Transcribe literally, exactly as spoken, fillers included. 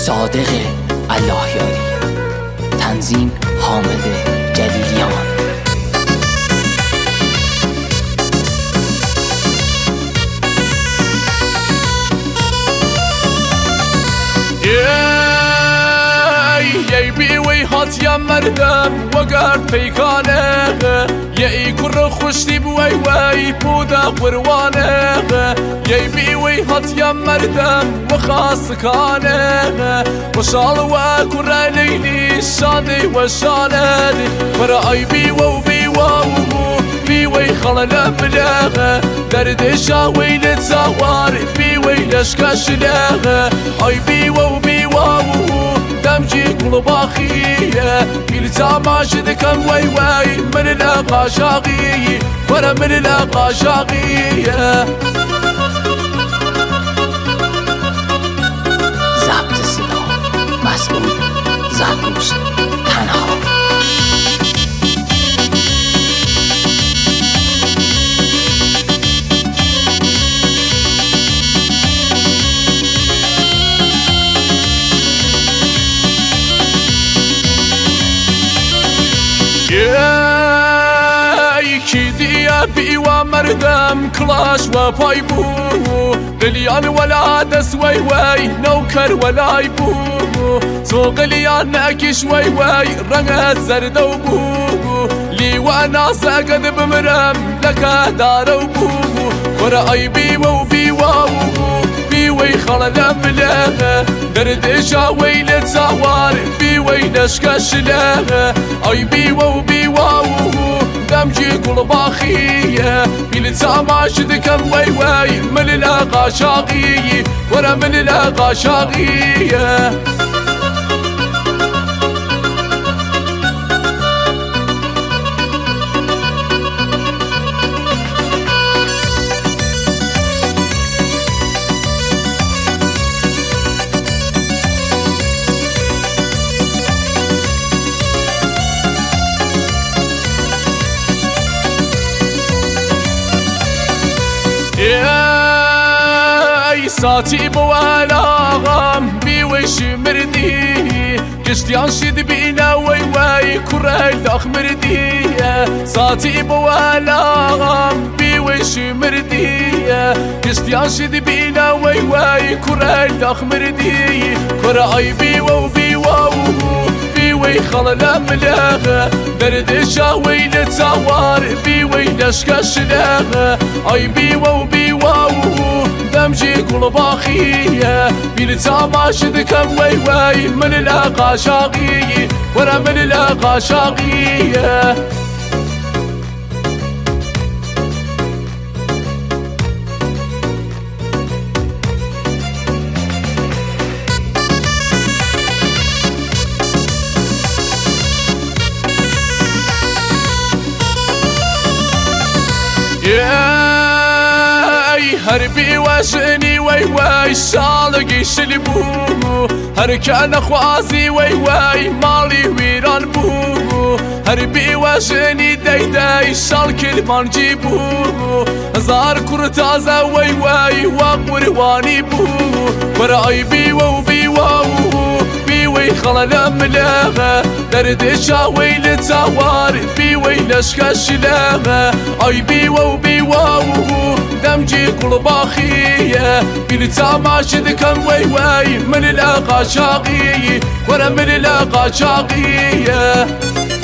صادق اللهیاری. تنظیم حامد جلیلیان. یی بیوی هات یا مردم وگرد پیکانه یی کر خوشتی بوی وی بودا قروانه یی بیوی هات یا مردم و خاص کانه وشال و کر لیلی شادی و شالدی برای بیو بیو بیوی خلال بلاغه درد شاوی لتزوار بیوی لشکش لاغه ای بیو بیو دمجي كل باخية كل تماشد كم وي وي من الأقا شاغي ورا من الأقا شاغية. ضبط صدا مسعود زرگوش تنها. يكي ديا بيوا مردم كلاش وبايبو قليان ولا دس وي وي نوكر ولا يبو سو قليان ناكش وي وي رنگ زرد وبو لي وانا ساقد بمرم لك دار وبو ورأي بيوا بيوا بيوي خلال ملاغة درد شاوي لتزوار بيوي نشكش لاغة اي بيوا بيوا دمجي كل باخية بلتاماشد كم وي وي من الأقا شاغي ورا من الأقا شاغية. ياي ساتي بوالاغم بيوش مردي كشتيان شد بينا وي وي كراي داخ مردي ساتي بوالاغم بيوش مردي كشتيان شد بينا وي وي كراي داخ مردي كراي بيو بيو بيوي خلال ملاغة درد شاوي لتزوار بيوي لشكش لاغة اي بيو بيو دمجي كل باخية بلتاماشد كم وي وي من الأقا شاغي ورا من الأقا شاغية. هربي واشني وي وي شالقي شلبو هر كان خوازي وي وي مالي ويران بو هربي واشني داي داي شال كلمان جيبو هزار كرتازا وي وي وقرواني بو ورأي بيو بيو بيوي خلال ملاغة درد شاوي لتزوار بيوي لشكش لاغة اي بيو بيو دمجي كل باخية بلتاماشد كم وي وي من الأقا شاغي ورا من الأقا شاغية.